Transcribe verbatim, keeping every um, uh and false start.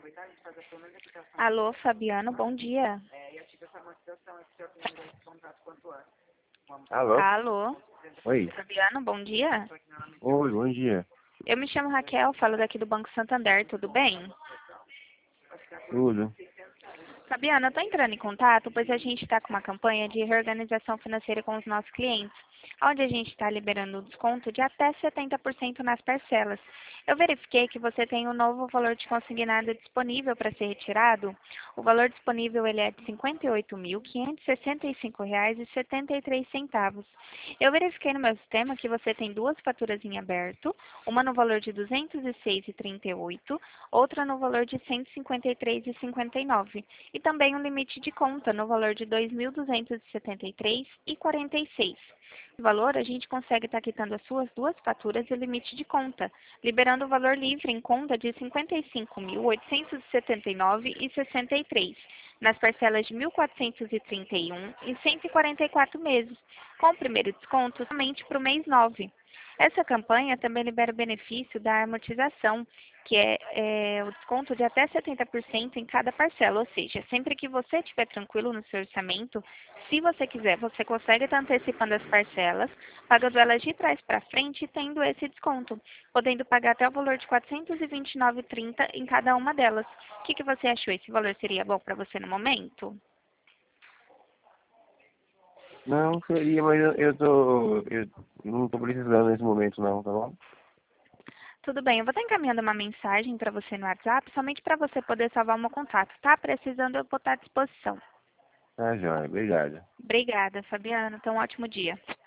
Alô, Fabiano, bom dia. Alô? Alô, Oi. Fabiano, bom dia. Oi, bom dia. Eu me chamo Raquel, falo daqui do Banco Santander, tudo bem? Tudo. Fabiana, eu estou entrando em contato, pois a gente está com uma campanha de reorganização financeira com os nossos clientes, onde a gente está liberando desconto de até setenta por cento nas parcelas. Eu verifiquei que você tem um novo valor de consignado disponível para ser retirado. O valor disponível ele é de cinquenta e oito mil, quinhentos e sessenta e cinco reais e setenta e três centavos. Eu verifiquei no meu sistema que você tem duas faturas em aberto, uma no valor de duzentos e seis reais e trinta e oito centavos, outra no valor de cento e cinquenta e três reais e cinquenta e nove centavos. E também um limite de conta no valor de dois mil duzentos e setenta e três reais e quarenta e seis centavos. O valor a gente consegue estar quitando as suas duas faturas e o limite de conta, liberando o valor livre em conta de cinquenta e cinco mil, oitocentos e setenta e nove reais e sessenta e três centavos, nas parcelas de mil quatrocentos e trinta e um reais e cento e quarenta e quatro meses, com o primeiro desconto somente para o mês nove. Essa campanha também libera o benefício da amortização, que é, é o desconto de até setenta por cento em cada parcela, ou seja, sempre que você estiver tranquilo no seu orçamento, se você quiser, você consegue estar antecipando as parcelas, pagando elas de trás para frente e tendo esse desconto, podendo pagar até o valor de quatrocentos e vinte e nove reais e trinta centavos em cada uma delas. O que, que você achou? Esse valor seria bom para você no momento? Não, seria, mas eu, eu tô. Eu não tô precisando nesse momento não, tá bom? Tudo bem, eu vou estar encaminhando uma mensagem para você no WhatsApp, somente para você poder salvar o meu contato, tá? Precisando, eu vou estar à disposição. Tá, joia. Obrigado. Obrigada, Fabiana. Então, um ótimo dia.